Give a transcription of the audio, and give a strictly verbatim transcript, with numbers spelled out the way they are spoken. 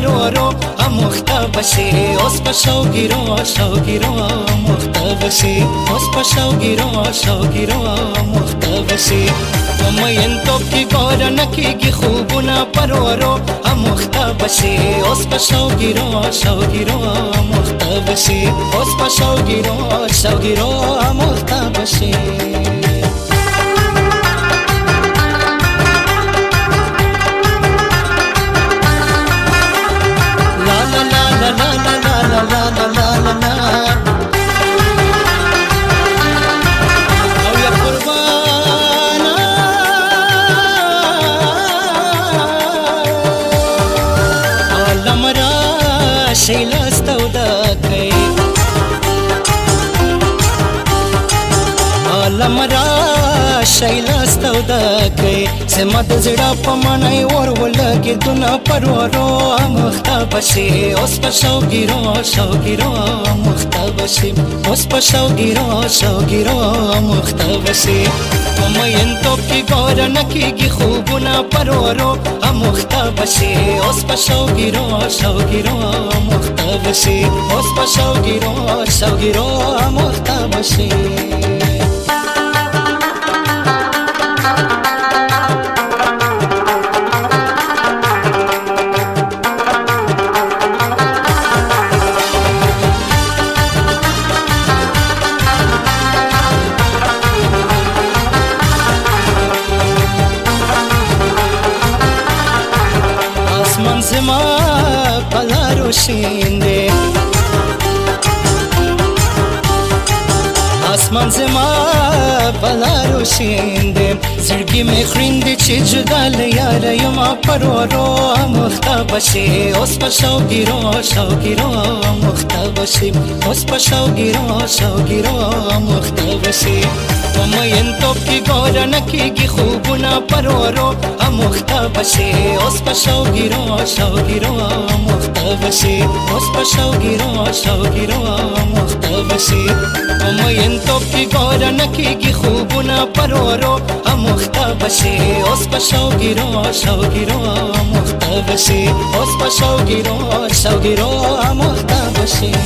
پرورو اموخته بشي اوس په شوګیرو شوګیرو اموخته بشي اوس په شوګیرو شوګیرو اموخته بشي ومین توپ کی ګور نکیږي خوبونه پرورو اموخته بشي اوس په شوګیرو شوګیرو اموخته بشي اوس په شوګیرو شوګیرو اموخته بشي شیلستو دکې عالم را شیلستو دکې سمد زړه په منای ور ولګي دنا پرورو مخته بشي اوس په شوګیرو شوګیرو مخته بشي اوس په شوګیرو شوګیرو مخته بشي ومین توپ کی ګور نکیږي خوبونه پرورو مخته بشي اوس په شوګیرو شوګیرو مخته بشي اوس په شوګیرو شوګیرو مخته بشي زما پلارو شینده آسمان زما پلارو شینده زړګي مې خریندې چې جدا لیار یم پرورو مخته بشي اوس په شوګیرو شوګیرو مخته بشي اوس په شوګیرو شوګیرو مخته بشي ومین توپ کی ګور نکیږي خوبونه پرورو مخته بشي اوس په شوګیرو شوګیرو مخته بشي اوس په شوګیرو شوګیرو مخته بشي ومین توپ کی ګور نکیږي خوبونه پرورو مخته بشي اوس په شوګیرو شوګیرو مخته بشي اوس په شوګیرو شوګیرو مخته بشي